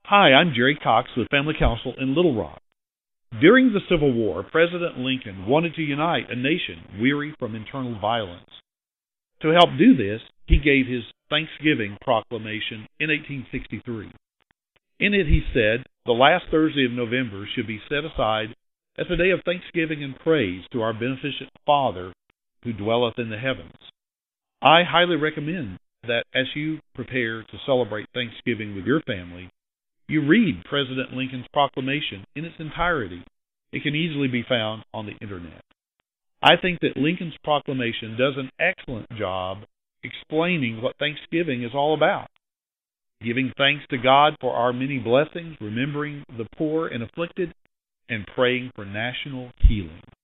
Hi, I'm Jerry Cox with Family Council in Little Rock. During the Civil War, President Lincoln wanted to unite a nation weary from internal violence. To help do this, he gave his Thanksgiving proclamation in 1863. In it, he said the last Thursday of November should be set aside as a day of thanksgiving and praise to our beneficent Father who dwelleth in the heavens. I highly recommend that as you prepare to celebrate Thanksgiving with your family, you read President Lincoln's proclamation in its entirety. It can easily be found on the internet. I think that Lincoln's proclamation does an excellent job explaining what Thanksgiving is all about. Giving thanks to God for our many blessings, remembering the poor and afflicted, and praying for national healing.